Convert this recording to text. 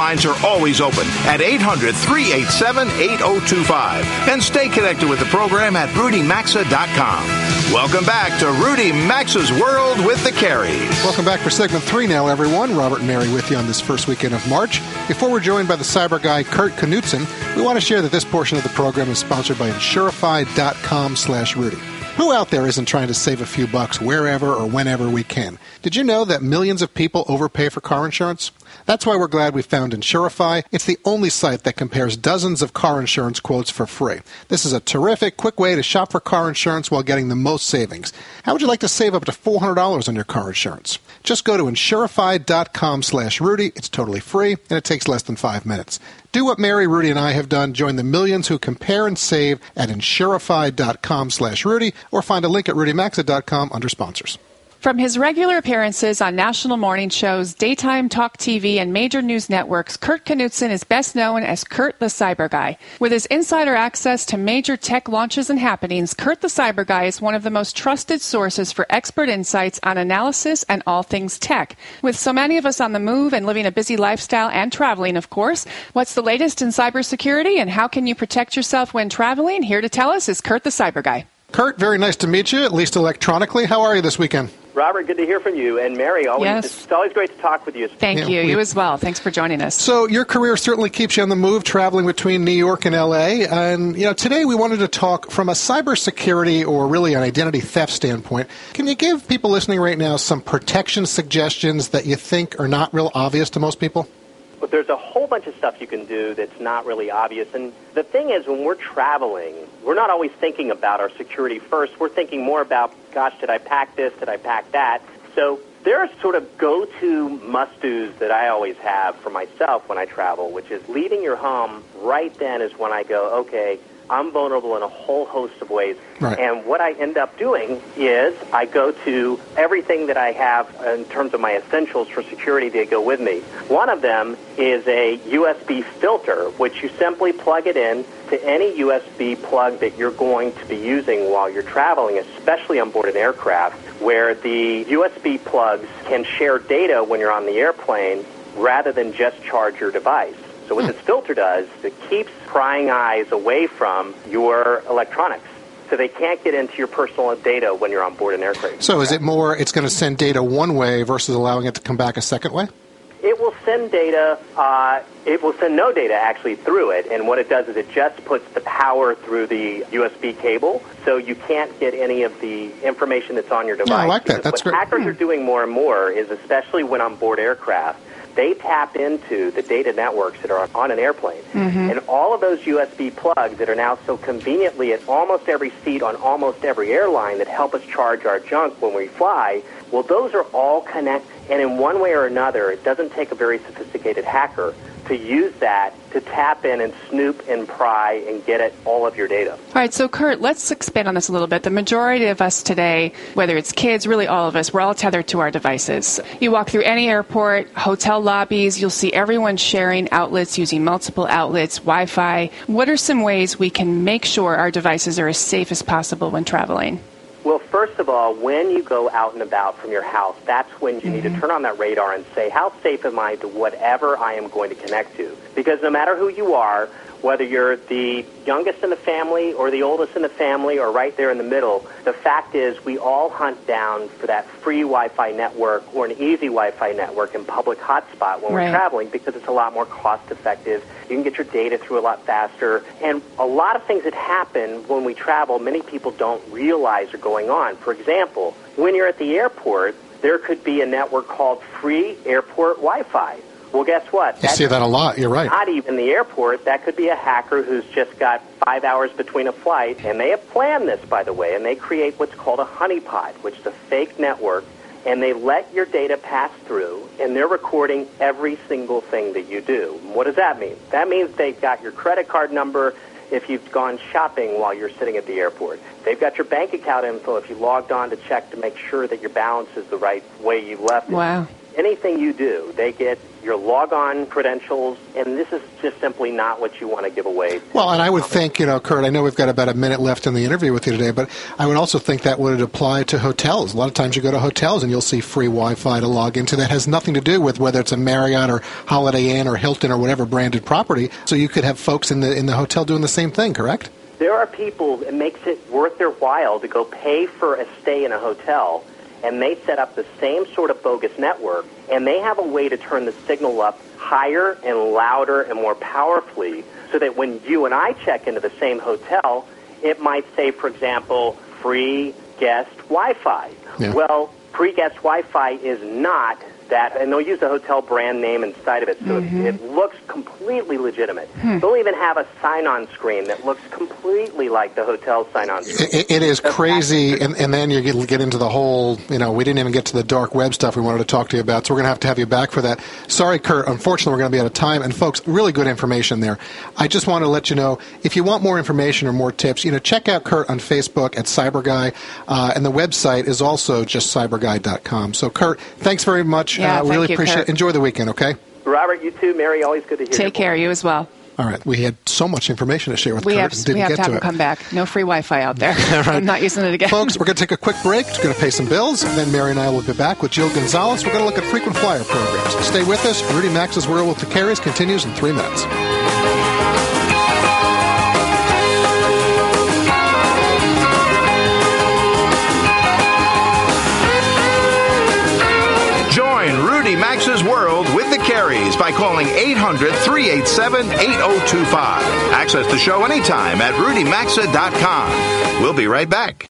lines are always open at 800-387-8025. And stay connected with the program at rudymaxa.com. Welcome back to Rudy Maxa's World with the Careys. Welcome back for segment 3 now, everyone. Robert and Mary with you on this first weekend of March. Before we're joined by the cyber guy, Kurt Knutson, we want to share that this portion of the program is sponsored by Insurify.com/Rudy. Who out there isn't trying to save a few bucks wherever or whenever we can? Did you know that millions of people overpay for car insurance? That's why we're glad we found Insurify. It's the only site that compares dozens of car insurance quotes for free. This is a terrific, quick way to shop for car insurance while getting the most savings. How would you like to save up to $400 on your car insurance? Just go to Insurify.com/Rudy. It's totally free, and it takes less than 5 minutes. Do what Mary, Rudy, and I have done. Join the millions who compare and save at Insurify.com/Rudy, or find a link at RudyMaxa.com under sponsors. From his regular appearances on national morning shows, daytime talk TV, and major news networks, Kurt Knutson is best known as Kurt the Cyber Guy. With his insider access to major tech launches and happenings, Kurt the Cyber Guy is one of the most trusted sources for expert insights on analysis and all things tech. With so many of us on the move and living a busy lifestyle and traveling, of course, what's the latest in cybersecurity and how can you protect yourself when traveling? Here to tell us is Kurt the Cyber Guy. Kurt, very nice to meet you, at least electronically. How are you this weekend? Robert, good to hear from you. And Mary, it's always great to talk with you. Thank you. You as well. Thanks for joining us. So your career certainly keeps you on the move, traveling between New York and L.A. And, today we wanted to talk from a cybersecurity or really an identity theft standpoint. Can you give people listening right now some protection suggestions that you think are not real obvious to most people? But there's a whole bunch of stuff you can do that's not really obvious. And the thing is, when we're traveling, we're not always thinking about our security first. We're thinking more about, gosh, did I pack this? Did I pack that? So there are sort of go-to must-dos that I always have for myself when I travel, which is leaving your home right then is when I go, okay, I'm vulnerable in a whole host of ways. Right. And what I end up doing is I go to everything that I have in terms of my essentials for security to go with me. One of them is a USB filter, which you simply plug it in to any USB plug that you're going to be using while you're traveling, especially on board an aircraft, where the USB plugs can share data when you're on the airplane rather than just charge your device. So what this filter does, it keeps prying eyes away from your electronics. So they can't get into your personal data when you're on board an aircraft. So is it more, it's going to send data one way versus allowing it to come back a second way? It will send data, it will send no data actually through it. And what it does is it just puts the power through the USB cable. So you can't get any of the information that's on your device. Yeah, I like that. That's great. What hackers are doing more and more is, especially when on board aircraft, they tap into the data networks that are on an airplane. And all of those USB plugs that are now so conveniently at almost every seat on almost every airline that help us charge our junk when we fly, well, those are all connected. And in one way or another, it doesn't take a very sophisticated hacker to use that to tap in and snoop and pry and get at all of your data. All right, so Kurt, let's expand on this a little bit. The majority of us today, whether it's kids, really all of us, we're all tethered to our devices. You walk through any airport, hotel lobbies, you'll see everyone sharing outlets, using multiple outlets, Wi-Fi. What are some ways we can make sure our devices are as safe as possible when traveling? Well, first of all, when you go out and about from your house, that's when you need to turn on that radar and say, how safe am I to whatever I am going to connect to? Because no matter who you are, whether you're the youngest in the family or the oldest in the family or right there in the middle, the fact is we all hunt down for that free Wi-Fi network or an easy Wi-Fi network in public hotspot when we're traveling because it's a lot more cost-effective. You can get your data through a lot faster. And a lot of things that happen when we travel, many people don't realize are going on. For example, when you're at the airport, there could be a network called free airport Wi-Fi. Well, guess what? You see that a lot. You're right. Not even the airport. That could be a hacker who's just got 5 hours between a flight. And they have planned this, by the way, and they create what's called a honeypot, which is a fake network, and they let your data pass through, and they're recording every single thing that you do. What does that mean? That means they've got your credit card number if you've gone shopping while you're sitting at the airport. They've got your bank account info if you logged on to check to make sure that your balance is the right way you left it. Wow. anything you do. They get your log-on credentials, and this is just simply not what you want to give away. Well, and I would think, Kurt, I know we've got about a minute left in the interview with you today, but I would also think that would apply to hotels. A lot of times you go to hotels and you'll see free Wi-Fi to log into. That has nothing to do with whether it's a Marriott or Holiday Inn or Hilton or whatever branded property. So you could have folks in the hotel doing the same thing, correct? There are people, it makes it worth their while to go pay for a stay in a hotel, and they set up the same sort of bogus network, and they have a way to turn the signal up higher and louder and more powerfully so that when you and I check into the same hotel, it might say, for example, free guest Wi-Fi. Yeah. Well, free guest Wi-Fi is not that, and they'll use the hotel brand name inside of it, so it looks completely legitimate. They'll even have a sign-on screen that looks completely like the hotel sign-on screen. It is crazy, and then you get into the whole, we didn't even get to the dark web stuff we wanted to talk to you about, so we're going to have you back for that. Sorry, Kurt, unfortunately we're going to be out of time, and folks, really good information there. I just want to let you know, if you want more information or more tips, check out Kurt on Facebook at CyberGuy, and the website is also just cyberguy.com. So, Kurt, thanks very much. Yeah, really you, appreciate Kurt. it. Enjoy the weekend, okay? Robert, you too. Mary, always good to hear you. Take care. You as well. All right. We had so much information to share with Kurt. We have and to didn't get have to him it. come back. No free Wi-Fi out there. Right. I'm not using it again. Folks, we're going to take a quick break. We're going to pay some bills, and then Mary and I will be back with Jill Gonzalez. We're going to look at frequent flyer programs. Stay with us. Rudy Maxa's World with the Carries continues in 3 minutes. Rudy Maxa's World with the Carries by calling 800-387-8025. Access the show anytime at rudymaxa.com. We'll be right back.